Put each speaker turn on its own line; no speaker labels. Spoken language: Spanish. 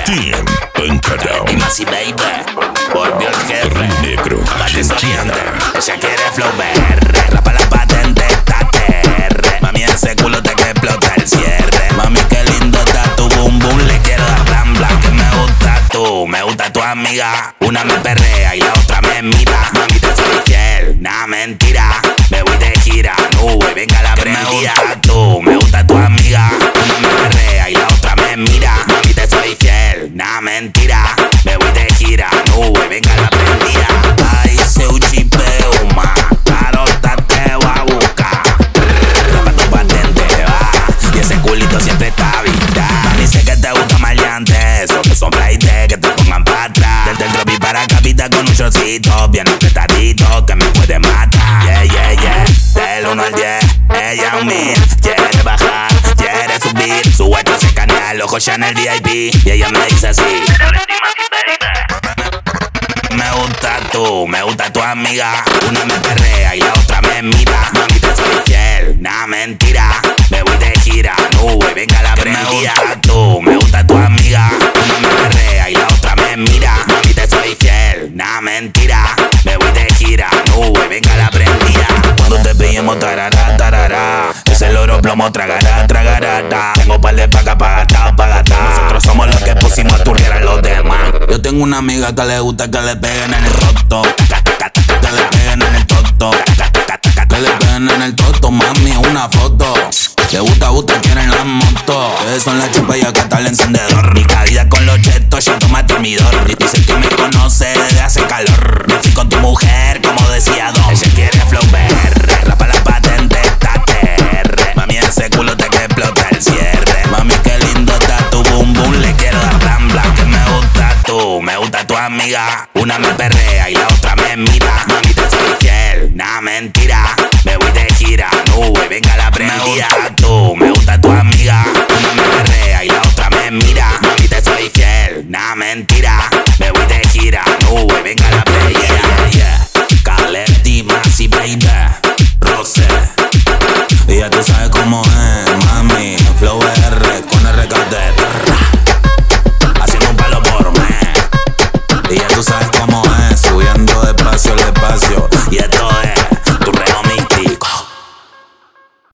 Team Encadao.
Y más y baby, volvió el jefe.
Negro,
Argentina. Ella quiere flow BR. Rapa la patente, está TR. Mami, ese culo te que explota el cierre. Mami, qué lindo está tu boom boom. Le quiero dar blan blan. Que me gusta tu amiga. Una me perrea y la otra me mira. Mami, te soy fiel, nah, mentira. Me voy de gira, nube, venga la prendida. Me gusta tu amiga. Una me perrea y la otra me mira. Mami, te soy fiel, nah, mentira. Me voy de gira, nube, venga la prendida. Ay, se uchipeo más, carota te va a buscar. Rapa tu patente, va, y ese culito siempre está vida. Mami, sé que te gusta maleante, eso que son flightes que te pongan para atrás. Desde el tropi para capita con un shortcito, bien apretadito, que me puede matar. Yeah, yeah, yeah, del 1 al 10, ella es un mil. Quiere bajar, quiere subir, su guacho se canea el ojo ya en el VIP. Y ella me dice así: me gusta tu amiga. Una me perrea y la otra me mira. Mami, te soy fiel, nah, mentira. Me voy de gira, nube, venga la prendida. Me gusta tu amiga. Una me perrea y la otra me mira. Mami, te soy fiel, nah, mentira. Me voy de gira, nube, venga la prendida. Cuando te pillemos, tarará, tarará. Ese loro plomo, tragará, tragará, ta. Tengo par de paca pa' gastar. Nosotros somos los que pusimos a turrear a los demás. Yo tengo una amiga que le gusta que le peguen en el toto. Que le peguen en el toto. Que le peguen en el toto, mami, una foto. Le gusta, quieren la moto. Ustedes son la chupa y acá está el encendedor. Mi cabida con los chetos, ya toma termidor. Dice que me conoce desde hace calor. Me fui con tu mujer, como decía Don. Ella quiere flow BR. Rapa la patente, está TR. Mami, ese culo te que explota el cierre. Mami, qué lindo está tu boom boom. Le quiero dar blan blan. Que me gusta tu amiga. Una me perrea y la otra me mira. Mami, te soy fiel, nah, mentira. Me voy de gira, nube, venga la prendida. Me gusta tu amiga. Una me perrea y la otra me mira. Mami, te soy fiel, nah, mentira. Me voy de gira, nube.